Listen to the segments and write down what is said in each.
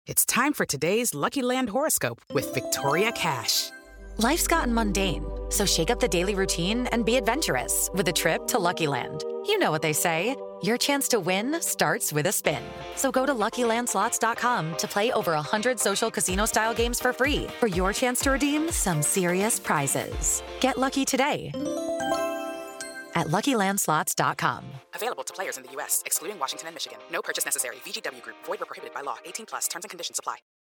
It's time for today's Lucky Land horoscope with Victoria Cash. Life's gotten mundane, so shake up the daily routine and be adventurous with a trip to Lucky Land. You know what they say, your chance to win starts with a spin. So go to LuckyLandSlots.com to play over 100 social casino-style games for free for your chance to redeem some serious prizes. Get lucky today at LuckyLandSlots.com. Available to players in the U.S., excluding Washington and Michigan. No purchase necessary. VGW Group. Void where prohibited by law. 18+. Terms and conditions apply.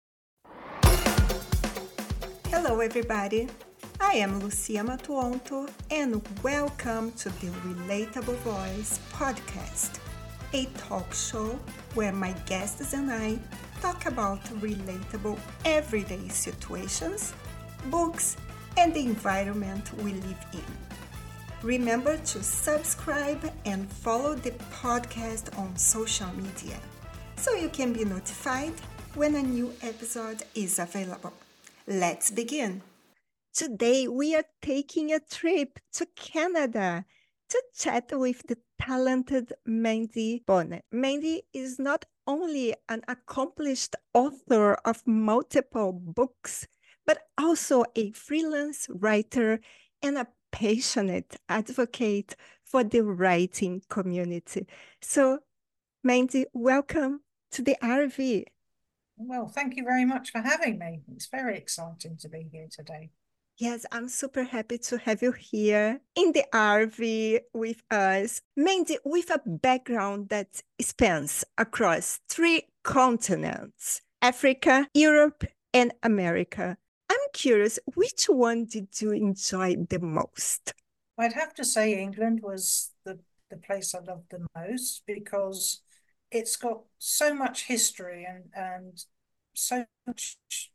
Hello, everybody. I am Lucia Matuonto, and welcome to the Relatable Voice podcast, a talk show where my guests and I talk about relatable everyday situations, books, and the environment we live in. Remember to subscribe and follow the podcast on social media so you can be notified when a new episode is available. Let's begin. Today we are taking a trip to Canada to chat with the talented Mandy Bonnet. Mandy is not only an accomplished author of multiple books, but also a freelance writer and a passionate advocate for the writing community. So, Mandy, welcome to the RV. Well, thank you very much for having me. It's very exciting to be here today. Yes, I'm super happy to have you here in the RV with us. Mandy, with a background that spans across 3 continents, Africa, Europe, and America. I'm curious, which one did you enjoy the most? I'd have to say England was the place I loved the most because it's got so much history and so much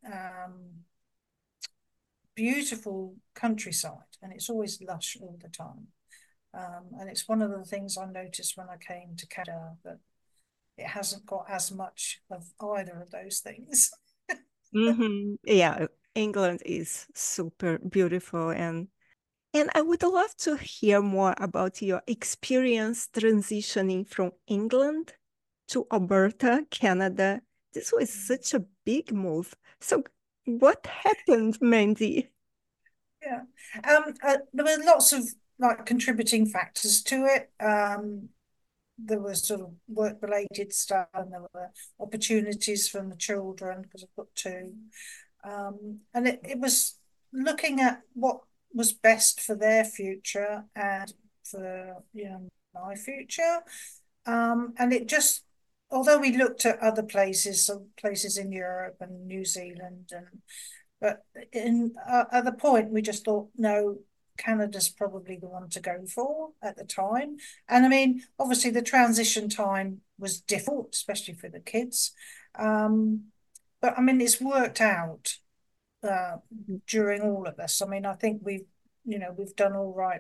beautiful countryside, and it's always lush all the time. And it's one of the things I noticed when I came to Canada, that it hasn't got as much of either of those things. Yeah, England is super beautiful, and I would love to hear more about your experience transitioning from England to Alberta, Canada. This was such a big move. So what happened, Mandy? Yeah, there were lots of contributing factors to it. There was sort of work-related stuff, and there were opportunities from the children because I've got 2. And it was looking at what was best for their future and for my future. And it just, although we looked at other places, some places in Europe and New Zealand, but at the point we just thought, no, Canada's probably the one to go for at the time. And I mean, obviously the transition time was difficult, especially for the kids. But I mean, it's worked out during all of this. I mean, I think we've done all right.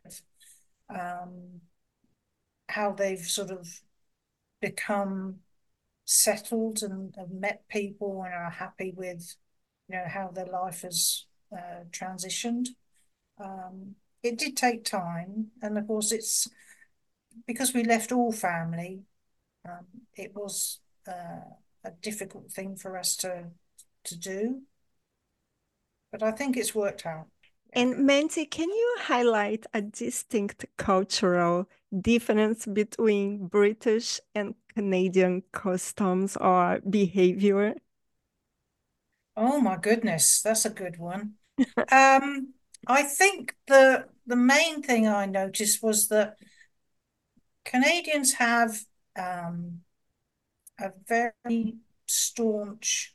How they've sort of become settled and have met people and are happy with, how their life has transitioned. It did take time, and of course it's because we left all family. It was a difficult thing for us to do, but I think it's worked out. And Mandy, can you highlight a distinct cultural difference between British and Canadian customs or behavior? Oh my goodness, that's a good one. I think the main thing I noticed was that Canadians have a very staunch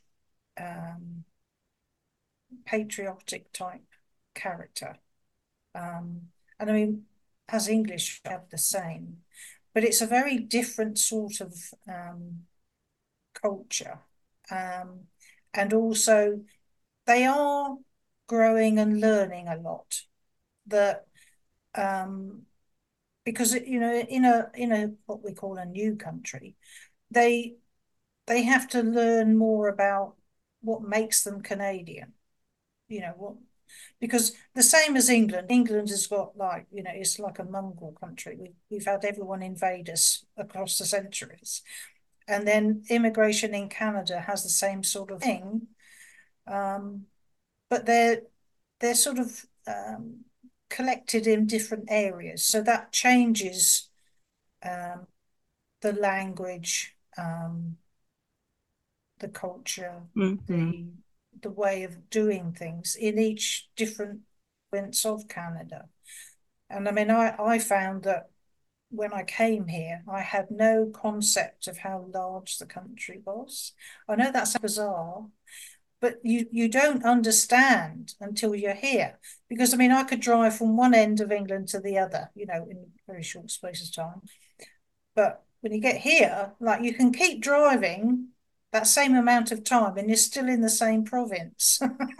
patriotic type character. And I mean, as English have the same, but it's a very different sort of culture. And also they are growing and learning a lot. That because in a what we call a new country, they have to learn more about what makes them Canadian. Because the same as England has got it's like a mongrel country. We've had everyone invade us across the centuries. And then immigration in Canada has the same sort of thing, but they're sort of collected in different areas, so that changes the language, the culture, Mm-hmm. the way of doing things in each different province of Canada. And I mean, I found that when I came here, I had no concept of how large the country was. I know that's bizarre, but you don't understand until you're here. Because I mean, I could drive from one end of England to the other, you know, in a very short space of time. But when you get here, like you can keep driving that same amount of time and you're still in the same province.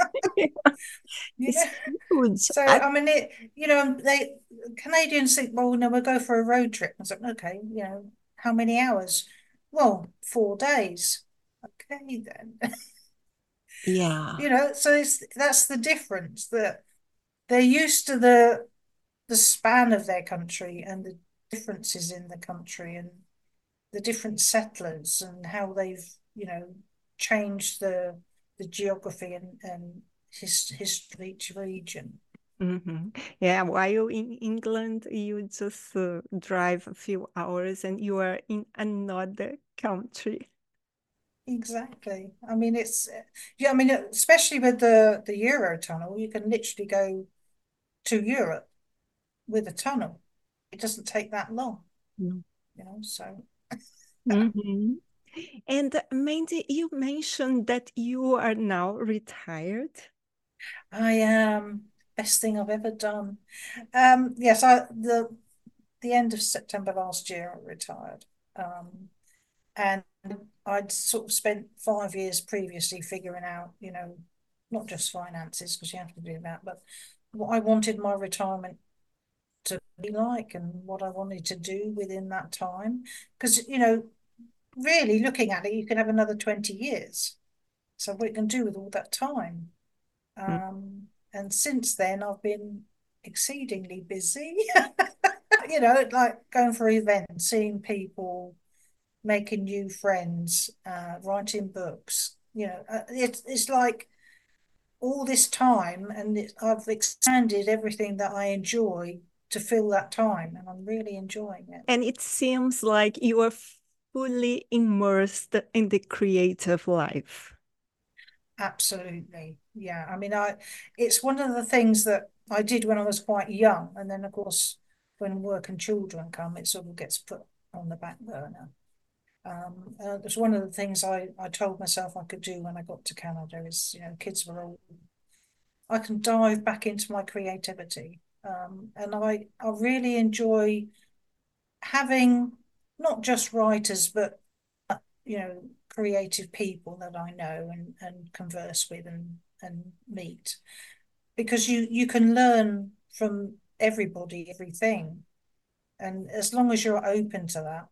You know? It's huge. So I mean it, you know, they Canadians think, well, no, we'll go for a road trip. I was like, okay, you know, how many hours? Well, 4 days. Okay then. Yeah. You know, so that's the difference, that they're used to the span of their country and the differences in the country and the different settlers and how they've, you know, changed the geography and history of each region. Mm-hmm. Yeah, while in England, you just drive a few hours and you are in another country. Exactly. I mean, it's yeah. I mean, especially with the Eurotunnel, you can literally go to Europe with a tunnel. It doesn't take that long, Mm. you know. So Mm-hmm. And Mandy, you mentioned that you are now retired. I am best thing I've ever done. Yes, I the end of September last year I retired. And I'd sort of spent 5 years previously figuring out, you know, not just finances, because you have to do that, but what I wanted my retirement to be like and what I wanted to do within that time. Because, you know, really looking at it, you can have another 20 years. So what you can do with all that time. Mm. And since then, I've been exceedingly busy, you know, like going for events, seeing people, making new friends, writing books. You know, it's like all this time, and I've expanded everything that I enjoy to fill that time, and I'm really enjoying it. And it seems like you are fully immersed in the creative life. Absolutely, yeah. I mean, it's one of the things that I did when I was quite young, and then of course, when work and children come, it sort of gets put on the back burner. It was one of the things I told myself I could do when I got to Canada is, you know, kids were all, I can dive back into my creativity. And I really enjoy having not just writers, but, you know, creative people that I know and converse with and meet. Because you can learn from everybody, everything. And as long as you're open to that,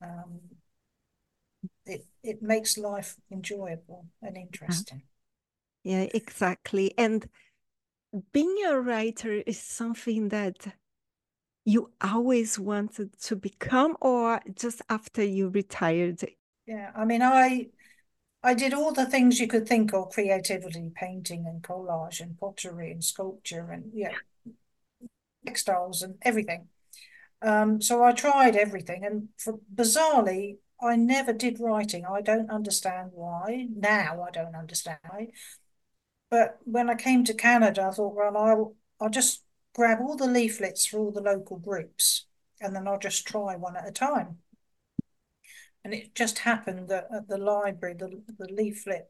it makes life enjoyable and interesting. Yeah, exactly. And being a writer is something that you always wanted to become, or just after you retired? Yeah, I mean, I did all the things you could think of: creativity, painting and collage and pottery and sculpture and, yeah, textiles and everything. So I tried everything, and bizarrely, I never did writing. I don't understand why. Now I don't understand why. But when I came to Canada, I thought, well, I'll just grab all the leaflets for all the local groups, and then I'll just try one at a time. And it just happened that at the library, the leaflet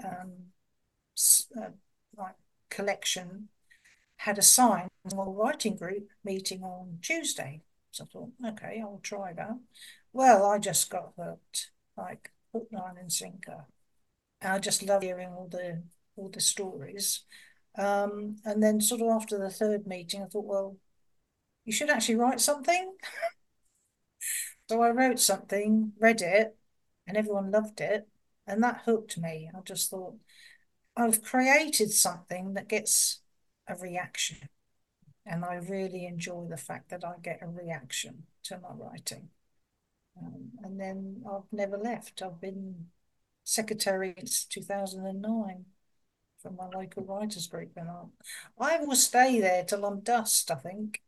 uh, like collection had a sign, small writing group meeting on Tuesday. So I thought, okay, I'll try that. Well, I just got hooked, like hook, line, and sinker. And I just love hearing all the stories. And then sort of after the third meeting, I thought, well, you should actually write something. So I wrote something, read it, and everyone loved it. And that hooked me. I just thought, I've created something that gets a reaction. And I really enjoy the fact that I get a reaction to my writing. And then I've never left. I've been secretary since 2009 for my local writers group, and I will stay there till I'm dust, I think.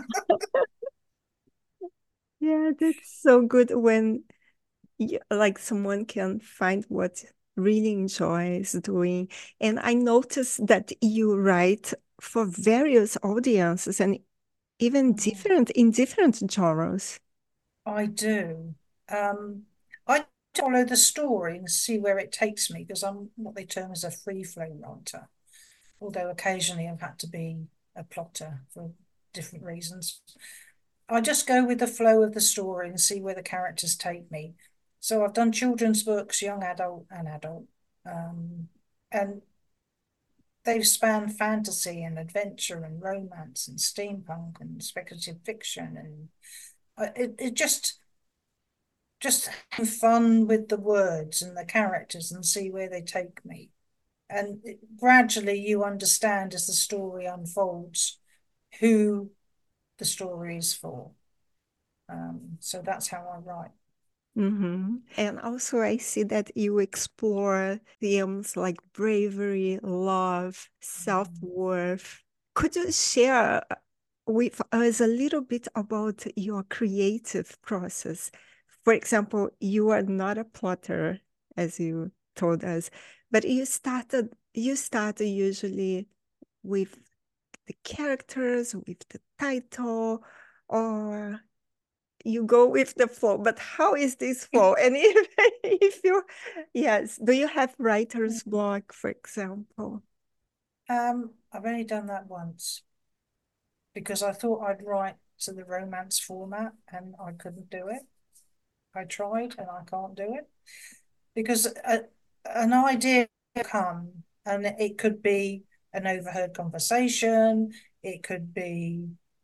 Yeah, that's so good when like someone can find what really enjoys doing. And I noticed that you write for various audiences and even different in different genres. I do. I follow the story and see where it takes me because I'm what they term as a free flow writer. Although occasionally I've had to be a plotter for different reasons. I just go with the flow of the story and see where the characters take me. So I've done children's books, young adult and adult. And they've spanned fantasy and adventure and romance and steampunk and speculative fiction. And it just have fun with the words and the characters and see where they take me. And gradually you understand as the story unfolds who the story is for. So that's how I write. And also, I see that you explore themes like bravery, love, self-worth. Could you share with us a little bit about your creative process? For example, you are not a plotter, as you told us, but you started usually with the characters, with the title, or you go with the flow. But how is this flow? And if you, yes, do you have writer's block, for example? I've only done that once because I thought I'd write to the romance format and I couldn't do it. I tried and I can't do it because an idea come and it could be an overheard conversation, it could be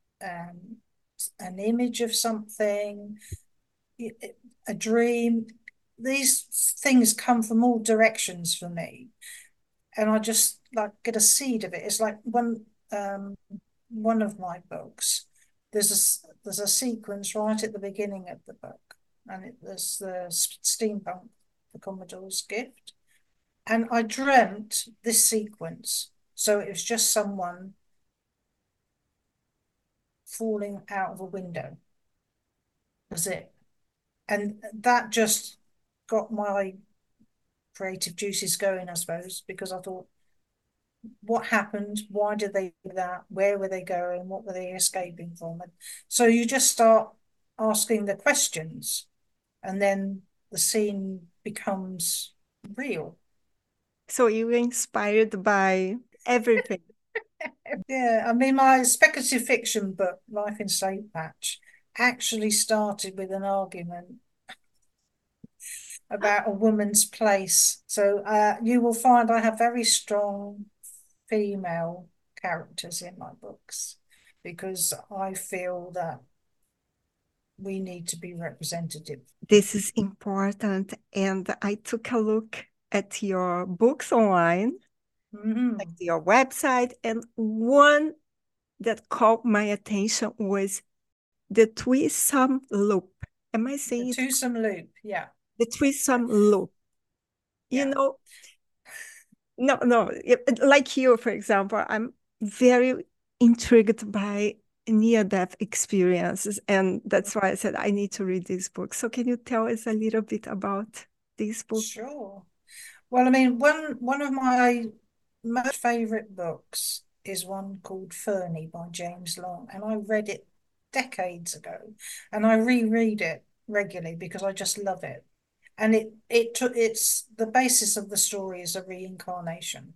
an image of something, a dream. These things come from all directions for me, and I just like get a seed of it. It's like one of my books. There's a sequence right at the beginning of the book, and there's the steampunk, the Commodore's gift, and I dreamt this sequence. So it was just someone falling out of a window. Was it? And that just got my creative juices going, I suppose, because I thought, what happened? Why did they do that? Where were they going? What were they escaping from? And so you just start asking the questions, and then the scene becomes real. So you were inspired by everything. Yeah, I mean, my speculative fiction book, Life in Safe Patch, actually started with an argument about a woman's place. So you will find I have very strong female characters in my books because I feel that we need to be representative. This is important. And I took a look at your books online, like your website, and one that caught my attention was the Twisome Loop. Am I saying the Twisome Loop? Yeah. The Twisome Loop. Yeah. You know, no, like you, for example, I'm very intrigued by near-death experiences, and that's why I said I need to read this book. So can you tell us a little bit about this book? Sure. Well, I mean, one of my most favorite books is one called Fernie by James Long, and I read it decades ago, and I reread it regularly because I just love it. And it's the basis of the story is a reincarnation.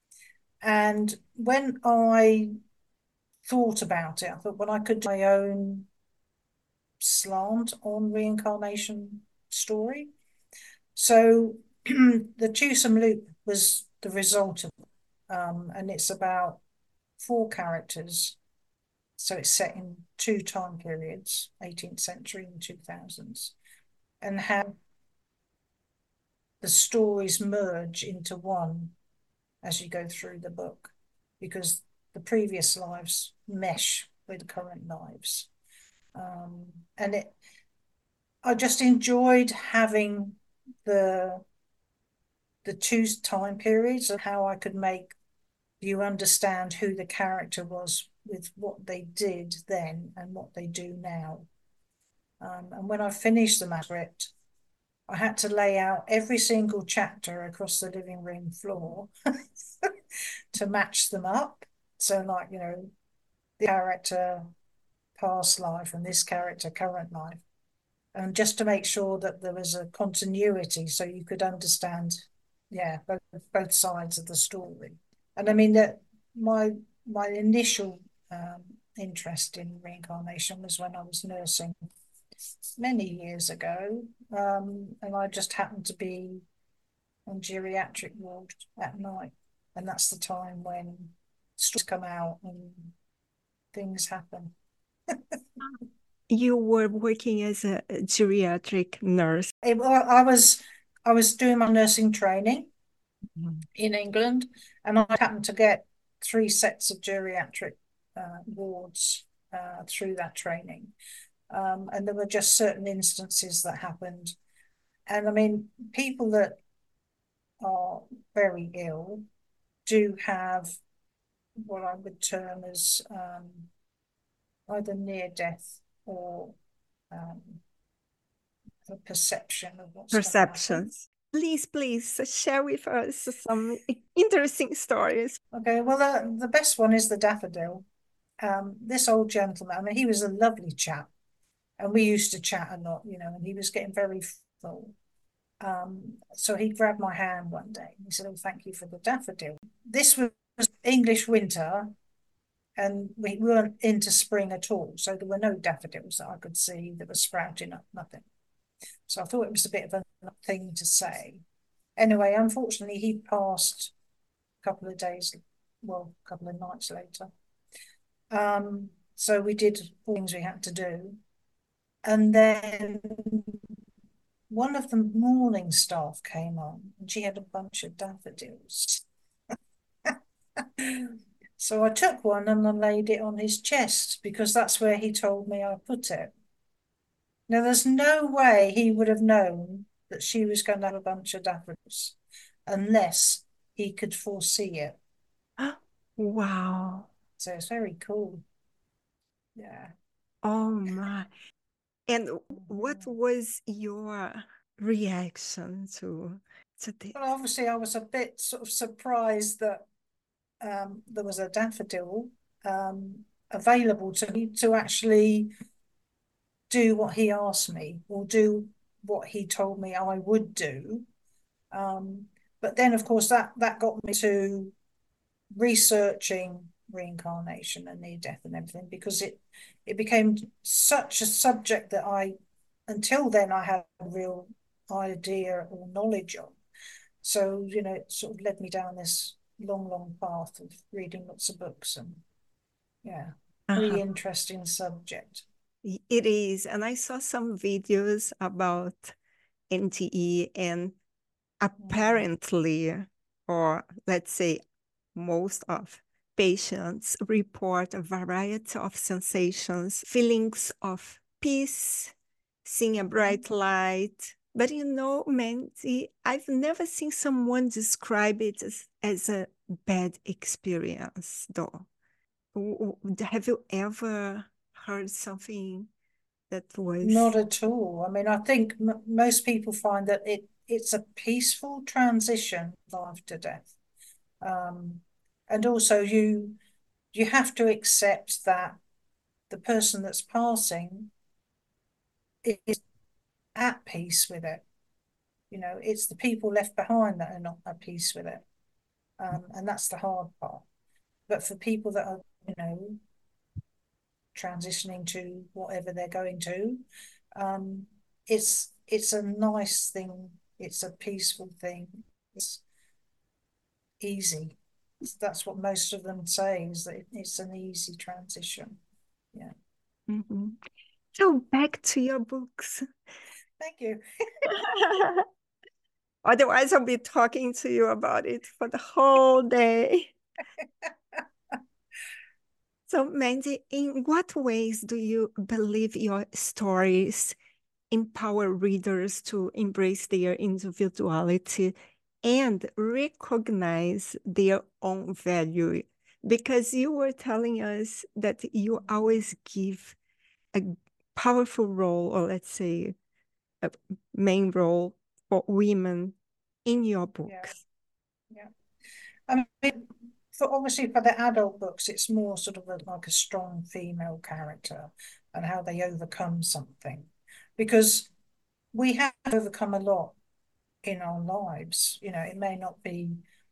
And when I thought about it, I thought, well, I could do my own slant on reincarnation story. So the Twisome Loop was the result of it. And it's about 4 characters. So it's set in 2 time periods, 18th century and 2000s, and how the stories merge into one as you go through the book, because the previous lives mesh with the current lives. And I just enjoyed having the two time periods and how I could make you understand who the character was with what they did then and what they do now. And when I finished the manuscript, I had to lay out every single chapter across the living room floor to match them up. So, like, you know, the character past life and this character current life, and just to make sure that there was a continuity so you could understand, yeah, both sides of the story. And I mean that my initial interest in reincarnation was when I was nursing many years ago, and I just happened to be on geriatric ward at night, and that's the time when stories come out and things happen. You were working as a geriatric nurse. I was doing my nursing training in England, and I happened to get 3 sets of geriatric wards through that training. And there were just certain instances that happened. And I mean, people that are very ill do have what I would term as either near death or a perception of what's Perceptions. Please share with us some interesting stories. Okay, well, the best one is the daffodil. This old gentleman, I mean, he was a lovely chap, and we used to chat a lot, you know, and he was getting very full. So he grabbed my hand one day and he said, "Oh, thank you for the daffodil." This was English winter, and we weren't into spring at all, so there were no daffodils that I could see that were sprouting up, nothing. So I thought it was a bit of a thing to say. Anyway, unfortunately, he passed a couple of nights later. So we did all things we had to do. And then one of the morning staff came on, and she had a bunch of daffodils. So I took one and I laid it on his chest because that's where he told me I put it. Now, there's no way he would have known that she was going to have a bunch of daffodils unless he could foresee it. Wow. So it's very cool. Yeah. Oh my. And what was your reaction to this? Well, obviously, I was a bit sort of surprised that there was a daffodil available to me to actually do what he asked me or do what he told me I would do. But then, of course, that got me to researching reincarnation and near death and everything, because it became such a subject that until then I had a real idea or knowledge of. So, you know, it sort of led me down this long path of reading lots of books, and yeah, pretty interesting subject. It is. And I saw some videos about NDE, and apparently, or let's say most of patients report a variety of sensations, feelings of peace, seeing a bright light. But you know, Mandy, I've never seen someone describe it as a bad experience, though. Have you ever heard something that was... Not at all. I mean, I think most people find that it's a peaceful transition, life to death. And also you have to accept that the person that's passing is at peace with it. You know, it's the people left behind that are not at peace with it. And that's the hard part. But for people that are, you know, transitioning to whatever they're going to, it's a nice thing. It's a peaceful thing. It's easy. That's what most of them say, is that it's an easy transition. Yeah. Mm-hmm. So back to your books. Thank you. Otherwise, I'll be talking to you about it for the whole day. So, Mandy, in what ways do you believe your stories empower readers to embrace their individuality and recognize their own value. Because you were telling us that you always give a powerful role, or let's say a main role for women in your books. Yeah. I mean, obviously for the adult books, it's more sort of like a strong female character and how they overcome something. Because we have overcome a lot in our lives. You know, it may not be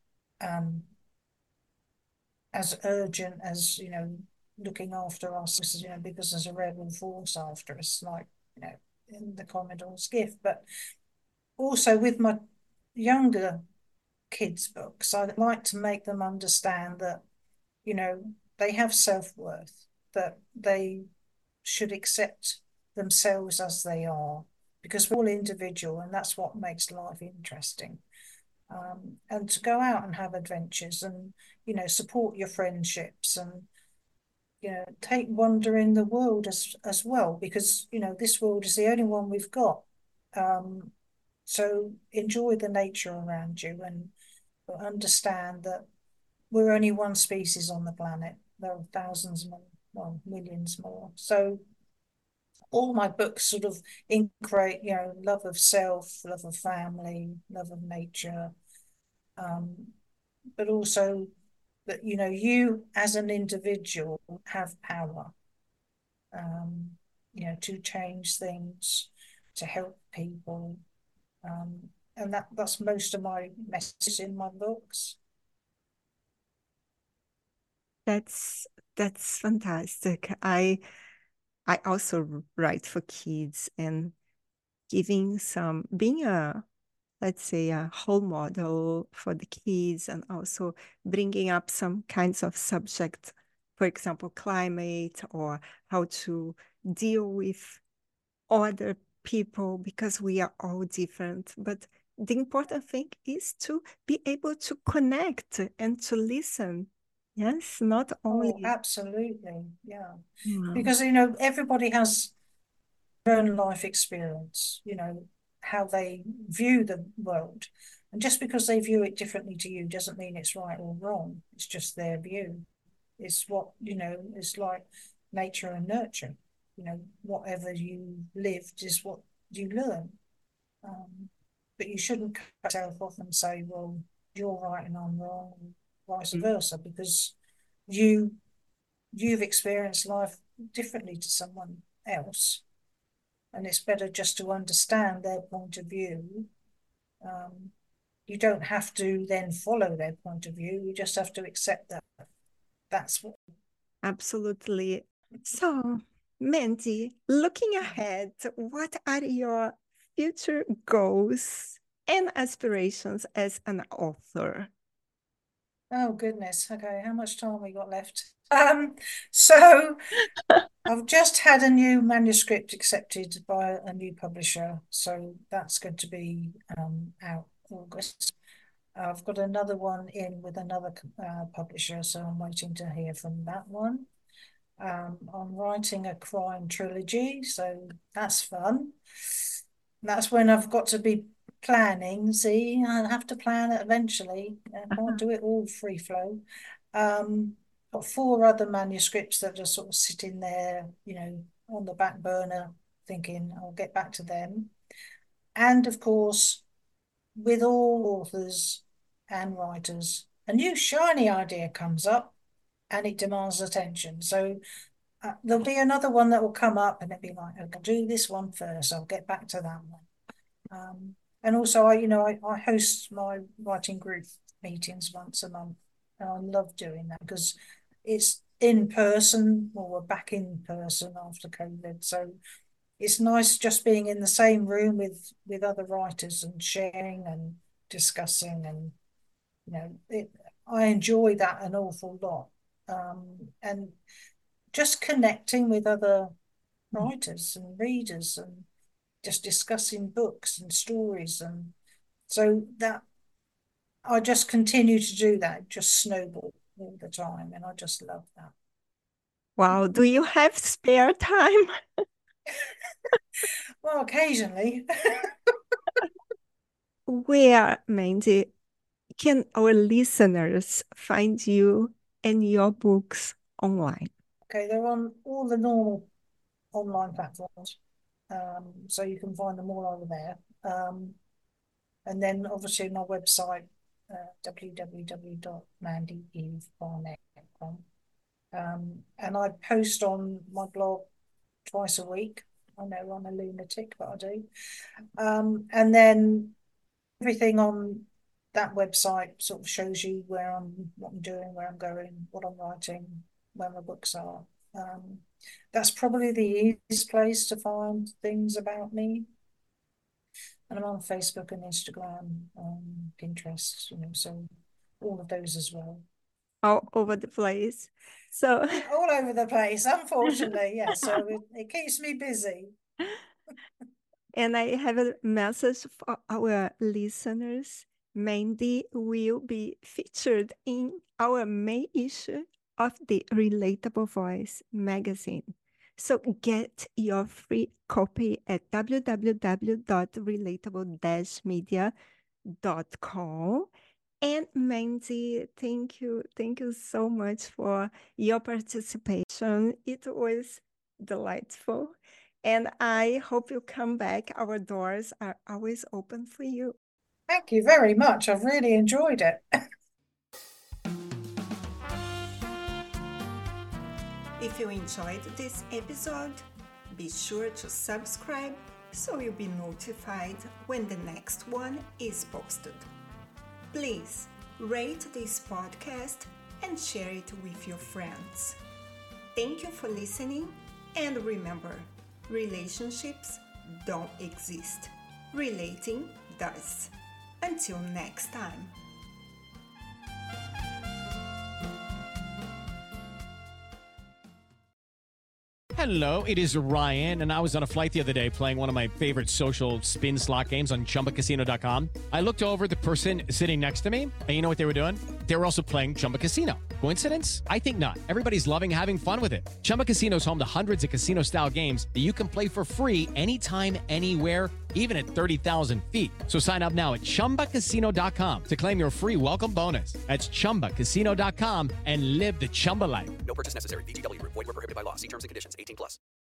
as urgent as, you know, looking after us, you know, because there's a rebel force after us, like, you know, in the Commodore's Gift. But also with my younger kids' books, I like to make them understand that, you know, they have self-worth, that they should accept themselves as they are, because we're all individual, and that's what makes life interesting. And to go out and have adventures and, you know, support your friendships and, you know, take wonder in the world as well, because, you know, this world is the only one we've got. So enjoy the nature around you and understand that we're only one species on the planet. There are thousands more, well, millions more. So all my books sort of integrate, you know, love of self, love of family, love of nature, but also that, you know, you as an individual have power, you know, to change things, to help people. And that's most of my messages in my books. That's fantastic. I also write for kids, and being a, let's say, a role model for the kids, and also bringing up some kinds of subjects, for example, climate, or how to deal with other people, because we are all different. But the important thing is to be able to connect and to listen. Yes, not only. Oh, absolutely. Yeah. Wow. Because, you know, everybody has their own life experience, you know, how they view the world. And just because they view it differently to you doesn't mean it's right or wrong. It's just their view. It's what, you know, it's like nature and nurture. You know, whatever you lived is what you learn. But you shouldn't cut yourself off and say, well, you're right and I'm wrong, and vice versa, because you've experienced life differently to someone else. And it's better just to understand their point of view. You don't have to then follow their point of view. You just have to accept that. That's what. Absolutely. So, Mandy, looking ahead, what are your future goals and aspirations as an author? Oh, goodness. Okay, how much time we got left? So I've just had a new manuscript accepted by a new publisher, so that's going to be out August. I've got another one in with another publisher, so I'm waiting to hear from that one. I'm writing a crime trilogy, so that's fun. That's when I've got to be planning. See, I have to plan it eventually. I can't do it all free flow. Got 4 other manuscripts that are sort of sitting there, you know, on the back burner, thinking I'll get back to them. And of course, with all authors and writers, a new shiny idea comes up and it demands attention. So there'll be another one that will come up and it'll be like, I'll do this one first. I'll get back to that one. And also, I host my writing group meetings once a month. And I love doing that because it's in person, or we're back in person after COVID. So it's nice just being in the same room with other writers and sharing and discussing, and you know, I enjoy that an awful lot. And just connecting with other writers and readers and just discussing books and stories, and so that I just continue to do that, just snowball all the time, and I just love that. Wow, do you have spare time? Well, occasionally. Where, Mandy, can our listeners find you and your books online? Okay, they're on all the normal online platforms. So you can find them all over there. And then obviously my website, www.mandyevebarnett.com. And I post on my blog twice a week. I know I'm a lunatic, but I do. And then everything on that website sort of shows you what I'm doing, where I'm going, what I'm writing, where my books are. That's probably the easiest place to find things about me. And I'm on Facebook and Instagram, Pinterest, so all of those as well. All over the place. So all over the place, unfortunately, yeah. So it keeps me busy. And I have a message for our listeners. Mandy will be featured in our May issue of the Relatable Voice magazine. So get your free copy at www.relatable-media.com. And Mandy, thank you so much for your participation. It was delightful. And I hope you come back. Our doors are always open for you. Thank you very much. I've really enjoyed it. If you enjoyed this episode, be sure to subscribe so you'll be notified when the next one is posted. Please rate this podcast and share it with your friends. Thank you for listening, and remember, relationships don't exist. Relating does. Until next time. Hello, it is Ryan, and I was on a flight the other day playing one of my favorite social spin slot games on ChumbaCasino.com. I looked over at the person sitting next to me, and you know what they were doing? They were also playing Chumba Casino. Coincidence? I think not. Everybody's loving having fun with it. Chumba Casino is home to hundreds of casino-style games that you can play for free anytime, anywhere, even at 30,000 feet. So sign up now at ChumbaCasino.com to claim your free welcome bonus. That's ChumbaCasino.com and live the Chumba life. No purchase necessary. VGW Group. Void where prohibited by law. See terms and conditions. 18+.